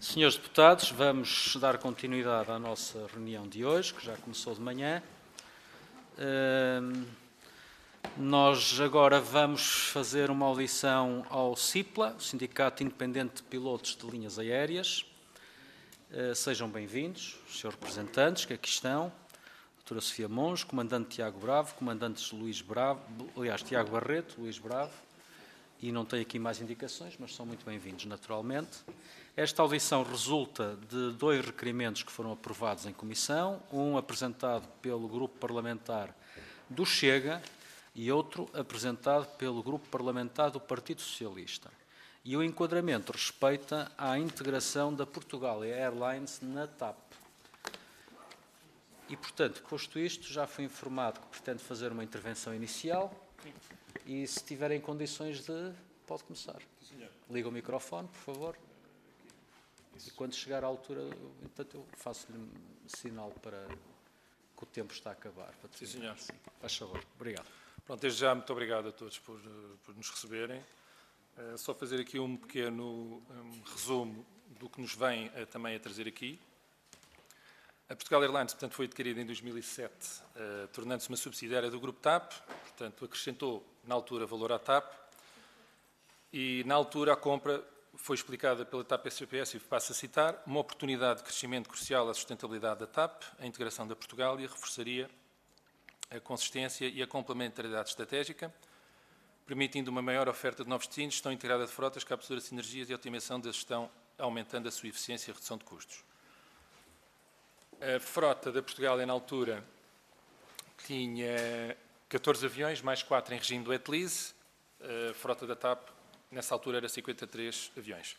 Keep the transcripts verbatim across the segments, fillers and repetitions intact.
Senhores deputados, vamos dar continuidade à nossa reunião de hoje, que já começou de manhã. Uh, nós agora vamos fazer uma audição ao SIPLA, o Sindicato Independente de Pilotos de Linhas Aéreas. Uh, sejam bem-vindos, os senhores representantes que aqui estão, a doutora Sofia Monge, comandante Tiago Bravo, comandantes Luís Bravo, aliás, Tiago Barreto, Luís Bravo, e não tenho aqui mais indicações, mas são muito bem-vindos, naturalmente. Esta audição resulta de dois requerimentos que foram aprovados em comissão, um apresentado pelo Grupo Parlamentar do Chega e outro apresentado pelo Grupo Parlamentar do Partido Socialista. E o enquadramento respeita à integração da Portugalia Airlines na TAP. E, portanto, posto isto, já fui informado que pretende fazer uma intervenção inicial e, se tiverem condições de... pode começar. Liga o microfone, por favor. E quando chegar à altura, entanto, eu faço-lhe sinal para que o tempo está a acabar. Para Sim, senhor. Sim, faz favor. Obrigado. Pronto, desde já, muito obrigado a todos por, por nos receberem. Uh, só fazer aqui um pequeno um, resumo do que nos vem uh, também a trazer aqui. A Portugal Airlines, portanto, foi adquirida em dois mil e sete, uh, tornando-se uma subsidiária do Grupo TAP, portanto, acrescentou, na altura, valor à TAP, e, na altura, a compra foi explicada pela TAP S G P S, e passo a citar, uma oportunidade de crescimento crucial à sustentabilidade da TAP, a integração da Portugália reforçaria a consistência e a complementaridade estratégica, permitindo uma maior oferta de novos destinos, gestão integrada de frotas, captura de sinergias e otimização da gestão, aumentando a sua eficiência e redução de custos. A frota da Portugália, na altura, tinha catorze aviões, mais quatro em regime do wet lease. A frota da TAP, nessa altura, era cinquenta e três aviões.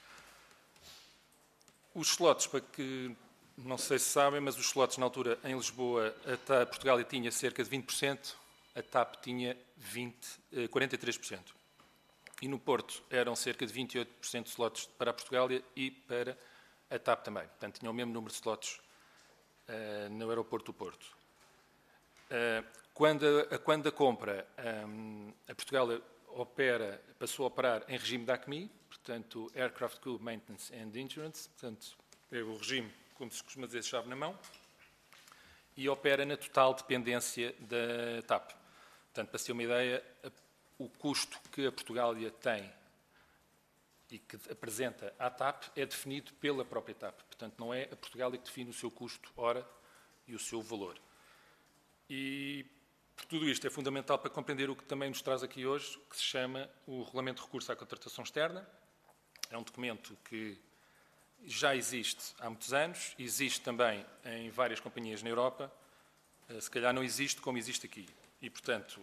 Os slots, para que, não sei se sabem, mas os slots, na altura, em Lisboa, a Portugália tinha cerca de vinte por cento, a TAP tinha vinte, quarenta e três por cento. E no Porto eram cerca de vinte e oito por cento de slots para a Portugália e para a TAP também. Portanto, tinham o mesmo número de slots uh, no aeroporto do Porto. Uh, quando, a, quando a compra, um, a Portugália opera, passou a operar em regime de A C M I, portanto, Aircraft Crew Maintenance and Insurance, portanto, é o regime, como se costuma dizer, chave na mão, e opera na total dependência da TAP. Portanto, para se ter uma ideia, o custo que a Portugália tem e que apresenta à TAP é definido pela própria TAP. Portanto, não é a Portugália que define o seu custo hora e o seu valor. E por tudo isto é fundamental para compreender o que também nos traz aqui hoje, que se chama o Regulamento de Recurso à Contratação Externa. É um documento que já existe há muitos anos, existe também em várias companhias na Europa, se calhar não existe como existe aqui. E, portanto,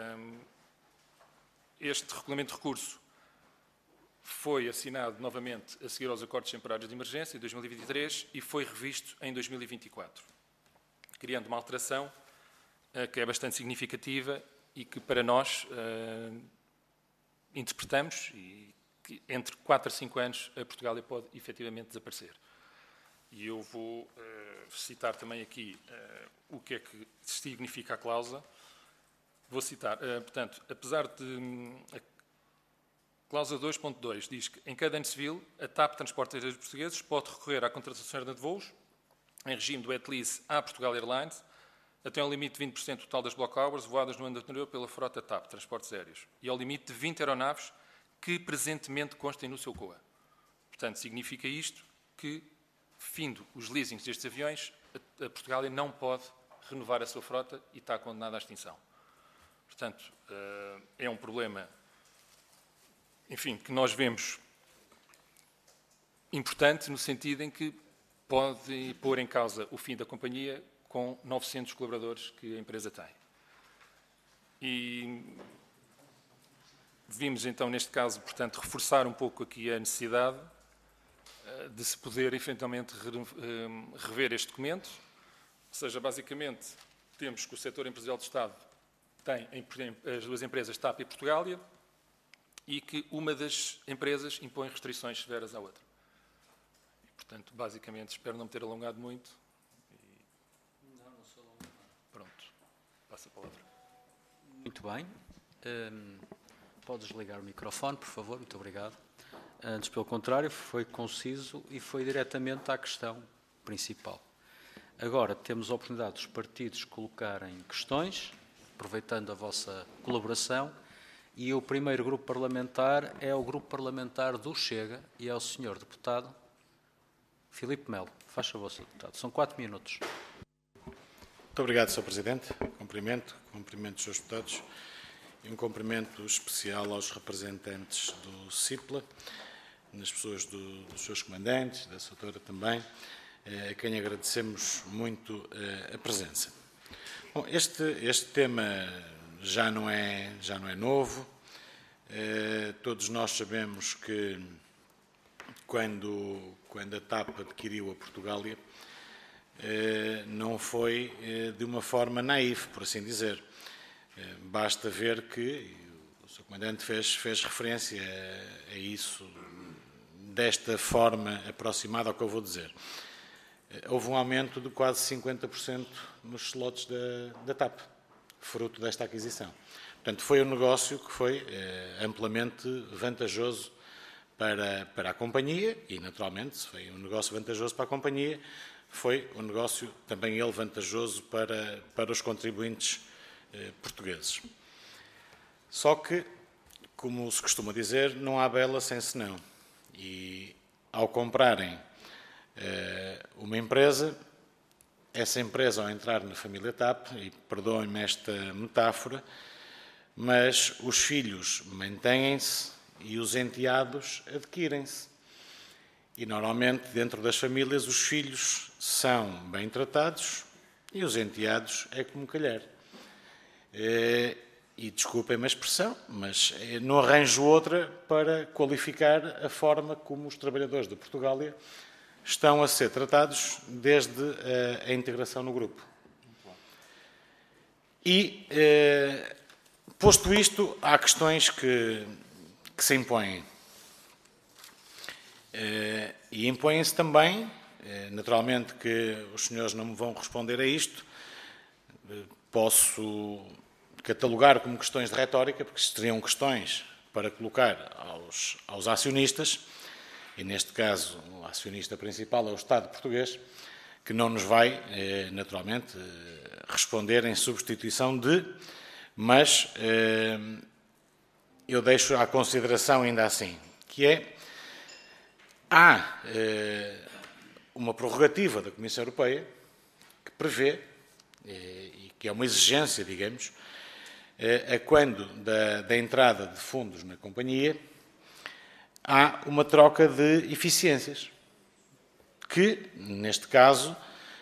este Regulamento de Recurso foi assinado novamente a seguir aos acordos temporários de emergência, em dois mil e vinte e três, e foi revisto em dois mil e vinte e quatro, criando uma alteração que é bastante significativa e que, para nós, uh, interpretamos e que entre quatro a cinco anos a Portugália pode efetivamente desaparecer. E eu vou uh, citar também aqui uh, o que é que significa a cláusula. Vou citar, uh, portanto, apesar de... Um, a cláusula dois ponto dois diz que, em cada ano civil, a TAP Transportes Aéreos Portugueses pode recorrer à contratação externa de voos, em regime do wet lease à Portugal Airlines, até ao limite de vinte por cento total das block hours voadas no ano anterior pela frota TAP, Transportes Aéreos, e ao limite de vinte aeronaves que presentemente constem no seu C O A. Portanto, significa isto que, findo os leasings destes aviões, a Portugália não pode renovar a sua frota e está condenada à extinção. Portanto, é um problema, enfim, que nós vemos importante no sentido em que pode pôr em causa o fim da companhia com novecentos colaboradores que a empresa tem. E vimos, então, neste caso, portanto, reforçar um pouco aqui a necessidade de se poder, eventualmente, rever este documento. Ou seja, basicamente, temos que o setor empresarial do Estado tem as duas empresas TAP e Portugália e que uma das empresas impõe restrições severas à outra. E, portanto, basicamente, espero não me ter alongado muito. Passa a palavra. Muito bem. Um, podes ligar o microfone, por favor. Muito obrigado. Antes, pelo contrário, foi conciso e foi diretamente à questão principal. Agora temos a oportunidade dos partidos colocarem questões, aproveitando a vossa colaboração, e o primeiro grupo parlamentar é o grupo parlamentar do Chega e é o senhor deputado Filipe Melo. Faz favor, senhor deputado. São quatro minutos. Muito obrigado, senhor Presidente. Cumprimento, cumprimento os senhores deputados e um cumprimento especial aos representantes do CIPLA, nas pessoas do, dos seus comandantes, da doutora também, a quem agradecemos muito a presença. Bom, este, este tema já não é, já não é novo. Todos nós sabemos que quando, quando a TAP adquiriu a Portugália, não foi de uma forma naif, por assim dizer. Basta ver que, o senhor Comandante fez, fez referência a, a isso desta forma aproximada ao que eu vou dizer. Houve um aumento de quase cinquenta por cento nos slots da, da TAP, fruto desta aquisição. Portanto, foi um negócio que foi eh, amplamente vantajoso para, para a companhia e, naturalmente, se foi um negócio vantajoso para a companhia, foi um negócio também ele vantajoso para, para os contribuintes eh, portugueses. Só que, como se costuma dizer, não há bela sem senão. E, ao comprarem eh, uma empresa, essa empresa, ao entrar na família TAP, e perdoem-me esta metáfora, mas os filhos mantêm-se e os enteados adquirem-se. E, normalmente, dentro das famílias, os filhos são bem tratados e os enteados é como calhar. E, desculpem-me a expressão, mas não arranjo outra para qualificar a forma como os trabalhadores de Portugália estão a ser tratados desde a, a integração no grupo. E, eh, posto isto, há questões que, que se impõem. Eh, e impõem-se também, eh, naturalmente que os senhores não me vão responder a isto, eh, posso catalogar como questões de retórica, porque seriam questões para colocar aos, aos acionistas, e neste caso o acionista principal é o Estado português, que não nos vai, eh, naturalmente, eh, responder em substituição de, mas eh, eu deixo à consideração ainda assim, que é, há eh, uma prerrogativa da Comissão Europeia que prevê, eh, e que é uma exigência, digamos, a quando da, da entrada de fundos na companhia, há uma troca de eficiências, que, neste caso,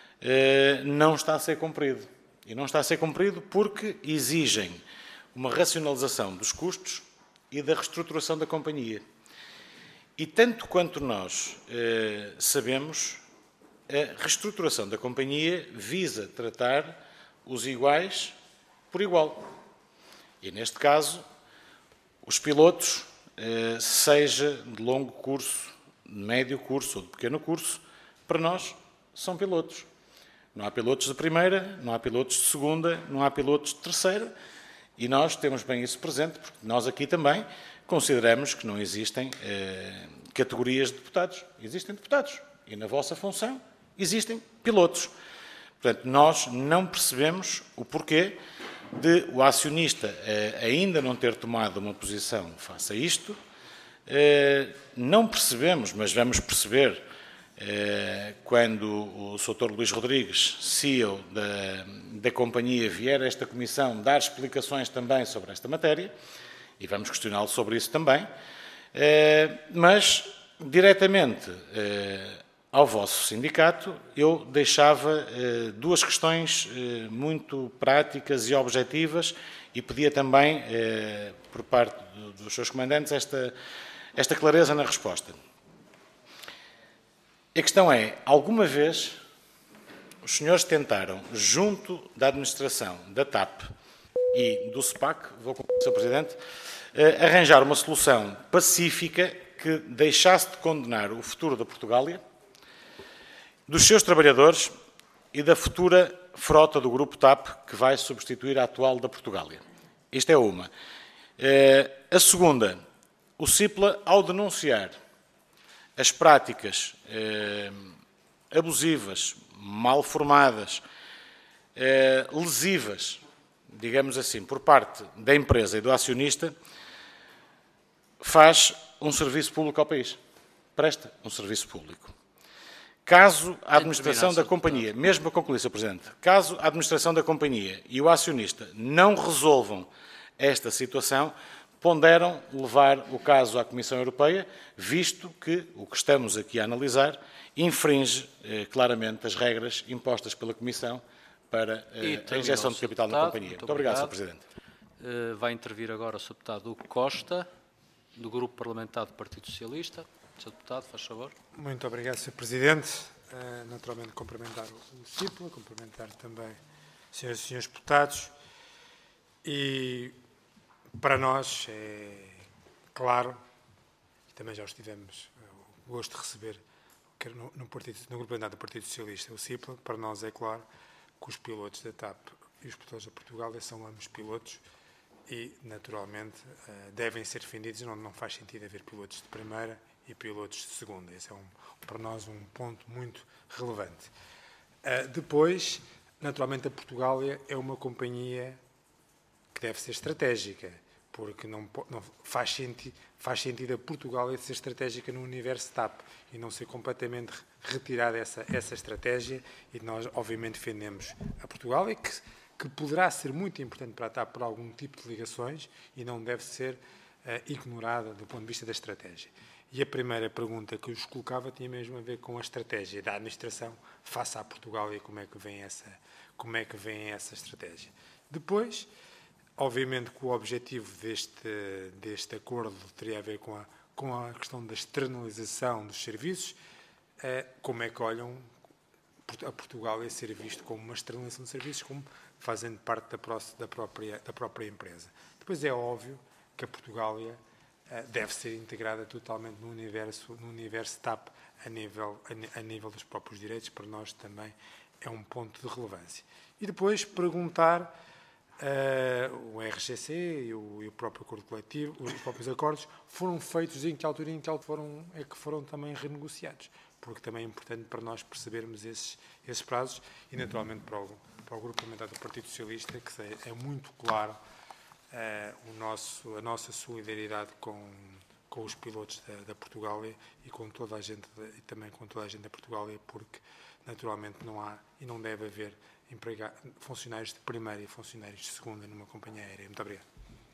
não está a ser cumprido. E não está a ser cumprido porque exigem uma racionalização dos custos e da reestruturação da companhia. E, tanto quanto nós sabemos, a reestruturação da companhia visa tratar os iguais por igual. E, neste caso, os pilotos, seja de longo curso, de médio curso ou de pequeno curso, para nós são pilotos. Não há pilotos de primeira, não há pilotos de segunda, não há pilotos de terceira, e nós temos bem isso presente, porque nós aqui também consideramos que não existem eh, categorias de deputados. Existem deputados. E, na vossa função, existem pilotos. Portanto, nós não percebemos o porquê de o acionista eh, ainda não ter tomado uma posição face a isto. Eh, não percebemos, mas vamos perceber eh, quando o doutor Luís Rodrigues, C E O da, da companhia, vier a esta comissão dar explicações também sobre esta matéria, e vamos questioná-lo sobre isso também, eh, mas, diretamente eh, ao vosso sindicato, eu deixava eh, duas questões eh, muito práticas e objetivas e pedia também, eh, por parte do, dos seus comandantes, esta, esta clareza na resposta. A questão é, alguma vez os senhores tentaram, junto da administração da TAP e do SPAC, vou concluir, senhor Presidente, eh, arranjar uma solução pacífica que deixasse de condenar o futuro da Portugália, dos seus trabalhadores e da futura frota do Grupo TAP, que vai substituir a atual da Portugália. Isto é uma. A segunda, o CIPLA, ao denunciar as práticas eh, abusivas, mal formadas, eh, lesivas, digamos assim, por parte da empresa e do acionista, faz um serviço público ao país. Presta um serviço público. Caso a administração da companhia, mesmo a concluir, senhor Presidente, caso a administração da companhia e o acionista não resolvam esta situação, ponderam levar o caso à Comissão Europeia, visto que o que estamos aqui a analisar infringe eh, claramente as regras impostas pela Comissão para eh, a injeção de capital na companhia. Muito, Muito obrigado, senhor Presidente. Uh, vai intervir agora o senhor Deputado Hugo Costa, do Grupo Parlamentar do Partido Socialista. senhor Deputado, faz favor. Muito obrigado, senhor Presidente. Uh, naturalmente, cumprimentar o CIPLA, cumprimentar também senhoras e senhores deputados. E para nós é claro, e também já os tivemos o gosto de receber quer no, no, partido, no Grupo Parlamentar do Partido Socialista, o CIPLA, para nós é claro que os pilotos da TAP e os pilotos da Portugal são ambos pilotos e, naturalmente, uh, devem ser defendidos. Não, não faz sentido haver pilotos de primeira e pilotos de segunda. Esse é, um, para nós, um ponto muito relevante. Uh, depois, naturalmente, a Portugália é uma companhia que deve ser estratégica, porque não, não faz, senti, faz sentido a Portugália ser estratégica no universo TAP e não ser completamente retirada essa, essa estratégia, e nós, obviamente, defendemos a Portugália, que, que poderá ser muito importante para a TAP por algum tipo de ligações e não deve ser uh, ignorada do ponto de vista da estratégia. E a primeira pergunta que eu vos colocava tinha mesmo a ver com a estratégia da administração face à Portugal e como é que vem essa, como é que vem essa estratégia. Depois, obviamente que o objetivo deste, deste acordo teria a ver com a, com a questão da externalização dos serviços, eh, como é que olham a Portugal a ser visto como uma externalização de serviços, como fazendo parte da, pró da, própria, da própria empresa. Depois é óbvio que a Portugália deve ser integrada totalmente no universo, no universo TAP a nível, a, a nível dos próprios direitos. Para nós também é um ponto de relevância. E depois perguntar uh, o R G C e o, e o próprio acordo coletivo, os próprios acordos foram feitos em que altura e em que altura foram, é que foram também renegociados, porque também é importante para nós percebermos esses, esses prazos e, naturalmente, para o, para o Grupo Parlamentar do Partido Socialista, que é, é muito claro Uh, o nosso, a nossa solidariedade com, com os pilotos da, da Portugália e com toda a gente e também com toda a gente da Portugália, porque naturalmente não há e não deve haver empregado, funcionários de primeira e funcionários de segunda numa companhia aérea. Muito obrigado.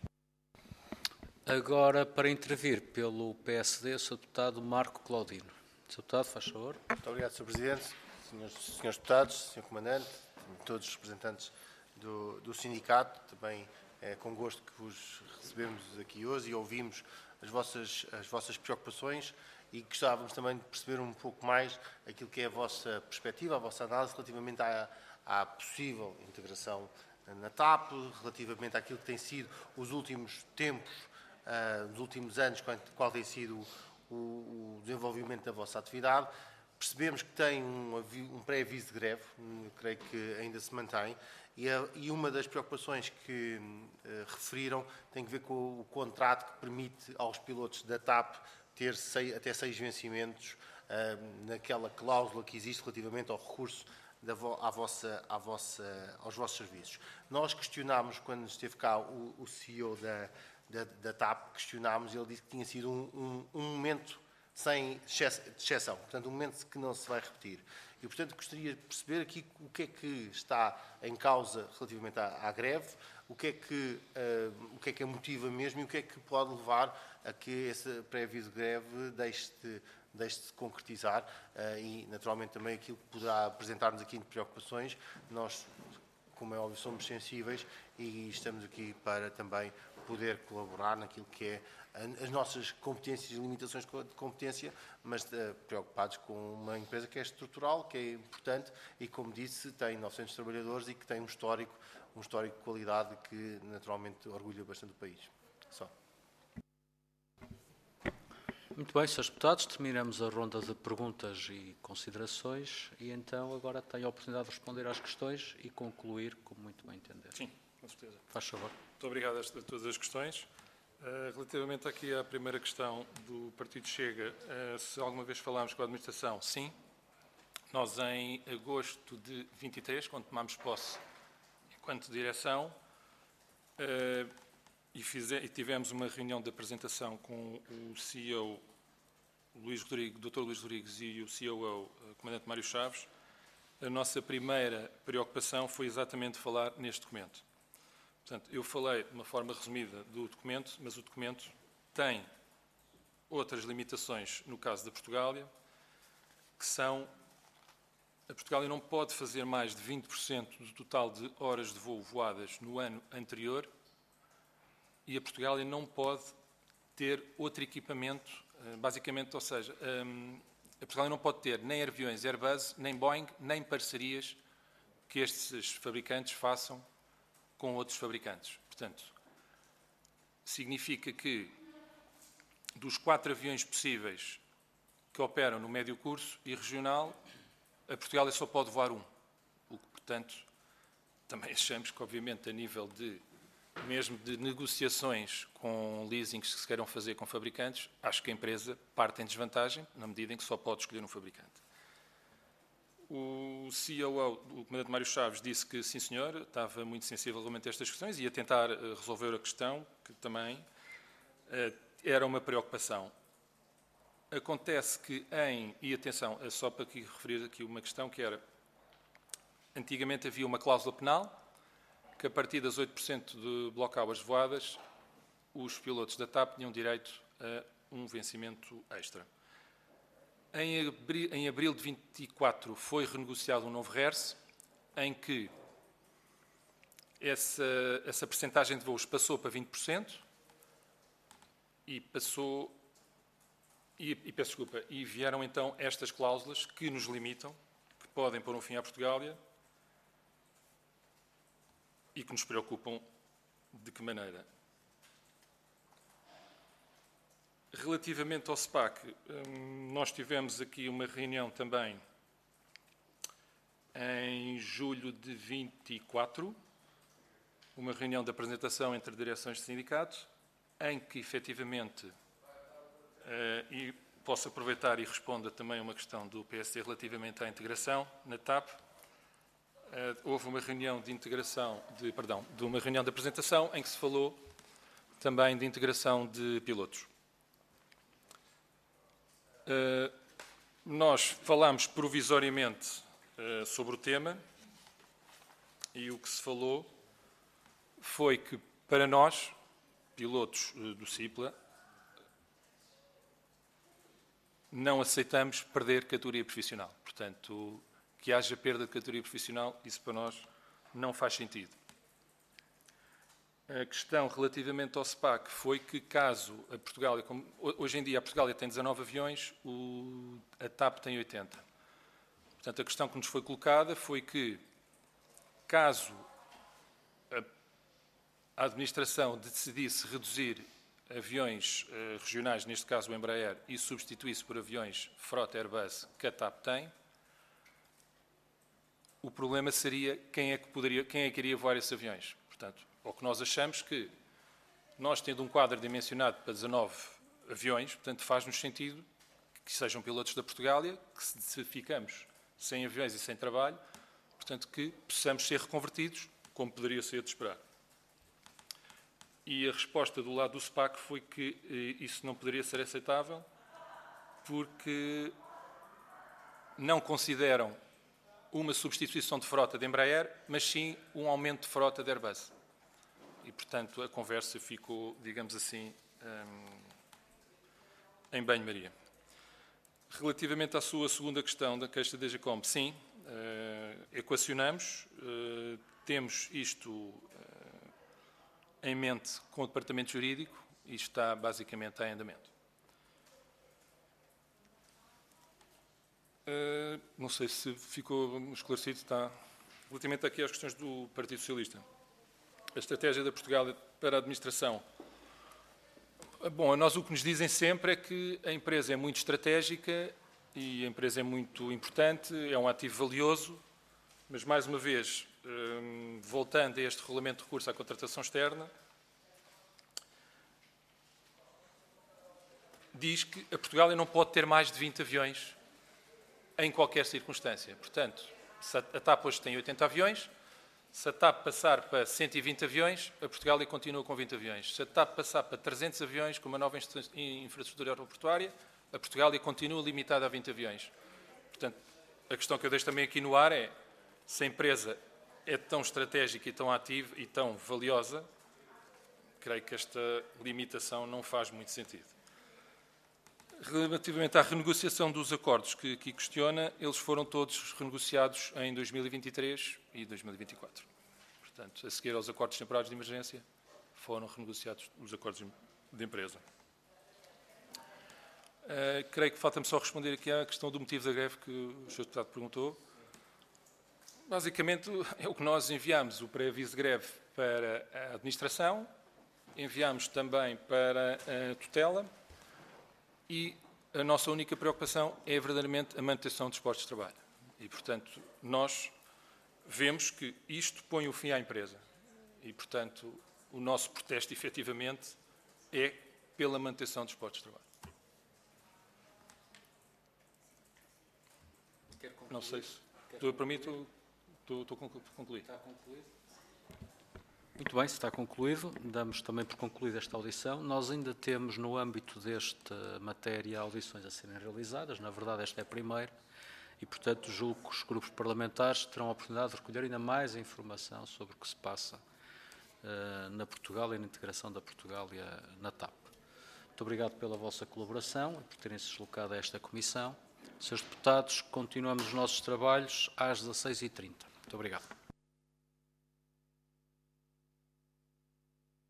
Agora, para intervir pelo P S D, o senhor Deputado Marco Claudino. senhor Deputado, faz favor. Muito obrigado, senhor Presidente, senhores, senhores Deputados, senhor Comandante, todos os representantes do, do sindicato, também é com gosto que vos recebemos aqui hoje e ouvimos as vossas, as vossas preocupações e gostávamos também de perceber um pouco mais aquilo que é a vossa perspectiva, a vossa análise relativamente à, à possível integração na TAP, relativamente àquilo que tem sido os últimos tempos, uh, os últimos anos, qual tem sido o, o desenvolvimento da vossa atividade. Percebemos que tem um, um pré-aviso de greve, creio que ainda se mantém, e, a, e uma das preocupações que uh, referiram tem a ver com o, o contrato que permite aos pilotos da TAP ter seis, até seis vencimentos uh, naquela cláusula que existe relativamente ao recurso da vo, à vossa, à vossa, aos vossos serviços. Nós questionámos, quando esteve cá o, o C E O da, da, da TAP, questionámos e ele disse que tinha sido um, um, um momento sem exceção, portanto, um momento que não se vai repetir. E, portanto, gostaria de perceber aqui o que é que está em causa relativamente à, à greve, o que, é que, uh, o que é que a motiva mesmo e o que é que pode levar a que esse pré-aviso de greve deixe de, deixe de concretizar uh, e, naturalmente, também aquilo que poderá apresentar-nos aqui de preocupações. Nós, como é óbvio, somos sensíveis e estamos aqui para também poder colaborar naquilo que é as nossas competências e limitações de competência, mas uh, preocupados com uma empresa que é estrutural, que é importante e, como disse, tem novecentos trabalhadores e que tem um histórico, um histórico de qualidade que, naturalmente, orgulha bastante o país. Só. Muito bem, senhores deputados, terminamos a ronda de perguntas e considerações e, então, agora tem a oportunidade de responder às questões e concluir como muito bem entender. Sim, com certeza. Faz favor. Muito obrigado a todas as questões. Relativamente aqui à primeira questão do Partido Chega, se alguma vez falámos com a administração, sim. Nós, em agosto de vinte e três, quando tomámos posse enquanto direção, e, fize, e tivemos uma reunião de apresentação com o C E O Luís Rodrigues, doutor Luís Rodrigues e o C O O, o Comandante Mário Chaves, a nossa primeira preocupação foi exatamente falar neste documento. Portanto, eu falei de uma forma resumida do documento, mas o documento tem outras limitações no caso da Portugália, que são: a Portugália não pode fazer mais de vinte por cento do total de horas de voo voadas no ano anterior, e a Portugália não pode ter outro equipamento, basicamente, ou seja, a Portugália não pode ter nem aviões Airbus, nem Boeing, nem parcerias que estes fabricantes façam com outros fabricantes. Portanto, significa que dos quatro aviões possíveis que operam no médio curso e regional, a Portugália só pode voar um. O que, portanto, também achamos que, obviamente, a nível de, mesmo de negociações com leasings que se queiram fazer com fabricantes, acho que a empresa parte em desvantagem, na medida em que só pode escolher um fabricante. O C O O, o Comandante Mário Chaves, disse que, sim senhor, estava muito sensível realmente a estas questões e ia tentar resolver a questão, que também uh, era uma preocupação. Acontece que em, e atenção, só para aqui referir aqui uma questão que era, antigamente havia uma cláusula penal, que a partir das oito por cento de block hours voadas, os pilotos da TAP tinham direito a um vencimento extra. Em abril, em abril de vinte e quatro foi renegociado um novo R E R S, em que essa, essa percentagem de voos passou para vinte por cento e passou, e, e peço desculpa, e vieram então estas cláusulas que nos limitam, que podem pôr um fim à Portugália e que nos preocupam de que maneira. Relativamente ao S P A C, nós tivemos aqui uma reunião também em julho de vinte e quatro, uma reunião de apresentação entre direções de sindicatos, em que efetivamente, e posso aproveitar e responder também a uma questão do P S D relativamente à integração na TAP, houve uma reunião de integração, de, perdão, de uma reunião de apresentação em que se falou também de integração de pilotos. Uh, nós falámos provisoriamente uh, sobre o tema e o que se falou foi que, para nós, pilotos uh, do CIPLA, não aceitamos perder categoria profissional. Portanto, que haja perda de categoria profissional, isso para nós não faz sentido. A questão relativamente ao S P A C foi que, caso a Portugália, como hoje em dia a Portugália tem dezanove aviões, o, a TAP tem oitenta. Portanto, a questão que nos foi colocada foi que, caso a, a administração decidisse reduzir aviões eh, regionais, neste caso o Embraer, e substituísse por aviões frota Airbus que a TAP tem, o problema seria quem é que poderia, quem é que iria voar esses aviões. Portanto, o que nós achamos que, nós tendo um quadro dimensionado para dezanove aviões, portanto, faz-nos sentido que sejam pilotos da Portugália, que se ficamos sem aviões e sem trabalho, portanto, que possamos ser reconvertidos, como poderia ser de esperar. E a resposta do lado do S P A C foi que eh, isso não poderia ser aceitável, porque não consideram uma substituição de frota de Embraer, mas sim um aumento de frota de Airbus. E, portanto, a conversa ficou, digamos assim, em banho-maria. Relativamente à sua segunda questão da queixa da DGCOM, sim, equacionamos, temos isto em mente com o Departamento Jurídico e está basicamente em andamento. Uh, não sei se ficou esclarecido, está. Relativamente aqui às questões do Partido Socialista. A estratégia da Portugal para a administração. Bom, a nós o que nos dizem sempre é que a empresa é muito estratégica e a empresa é muito importante, é um ativo valioso, mas, mais uma vez, um, voltando a este regulamento de recurso à contratação externa, diz que a Portugália não pode ter mais de vinte aviões em qualquer circunstância. Portanto, se a TAP hoje tem oitenta aviões, se a TAP passar para cento e vinte aviões, a Portugália continua com vinte aviões. Se a TAP passar para trezentos aviões, com uma nova infraestrutura aeroportuária, a Portugália continua limitada a vinte aviões. Portanto, a questão que eu deixo também aqui no ar é, se a empresa é tão estratégica e tão ativa e tão valiosa, creio que esta limitação não faz muito sentido. Relativamente à renegociação dos acordos que aqui questiona, eles foram todos renegociados em dois mil e vinte e três e dois mil e vinte e quatro. Portanto, a seguir aos acordos temporários de emergência, foram renegociados os acordos de empresa. Uh, creio que falta-me só responder aqui à questão do motivo da greve que o senhor Deputado perguntou. Basicamente, é o que nós enviamos, o pré-aviso de greve para a administração, enviamos também para a tutela e a nossa única preocupação é verdadeiramente a manutenção dos postos de trabalho. E, portanto, nós vemos que isto põe o fim à empresa. E, portanto, o nosso protesto, efetivamente, é pela manutenção dos postos de trabalho. Não sei se... Estou, para mim, estou, estou, estou concluído. Está concluído? Muito bem, se está concluído, damos também por concluída esta audição. Nós ainda temos, no âmbito desta matéria, audições a serem realizadas. Na verdade, esta é a primeira. E, portanto, julgo que os grupos parlamentares terão a oportunidade de recolher ainda mais informação sobre o que se passa uh, na Portugal e na integração da Portugália na TAP. Muito obrigado pela vossa colaboração e por terem se deslocado a esta comissão. Senhores deputados, continuamos os nossos trabalhos às dezasseis e trinta. Muito obrigado.